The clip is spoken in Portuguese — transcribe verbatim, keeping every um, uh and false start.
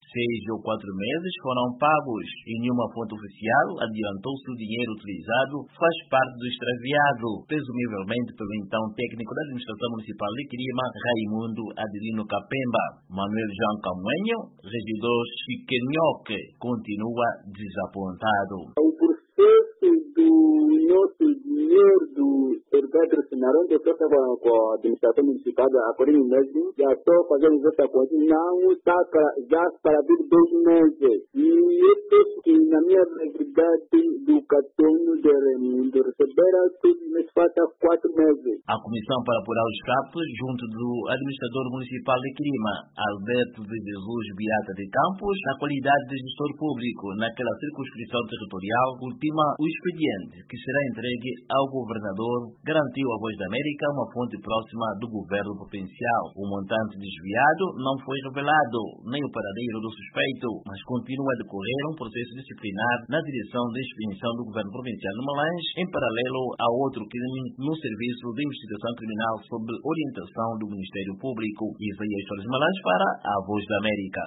Seis ou quatro meses foram pagos e nenhuma fonte oficial adiantou se o dinheiro utilizado faz parte do extraviado, presumivelmente pelo então técnico da Administração Municipal de Quirima, Raimundo Adelino Capemba. Manuel João Camuenho, regidor Chiquenhoque, continua desapontado. O processo do nosso dinheiro do Pedro Sinarão, que eu estava com a administração municipal a Corinho mesmo, já estou fazendo essa coisa, não está para, já para vir dois meses. E eu penso que na minha realidade do cartão de Raimundo receber tudo me falta quatro meses. A comissão para apurar os fatos, junto do administrador municipal de Quirima, Alberto de Jesus Beata de Campos, na qualidade de gestor público naquela circunscrição territorial, ultima o expediente que será entregue ao governador, garantiu a Voz da América uma fonte próxima do governo provincial. O montante desviado não foi revelado, nem o paradeiro do suspeito, mas continua a decorrer um processo disciplinar na direção da expedição do governo provincial de Malange, em paralelo a outro crime no Serviço de Investigação Criminal sob orientação do Ministério Público. Isaías Torres Malange para a Voz da América.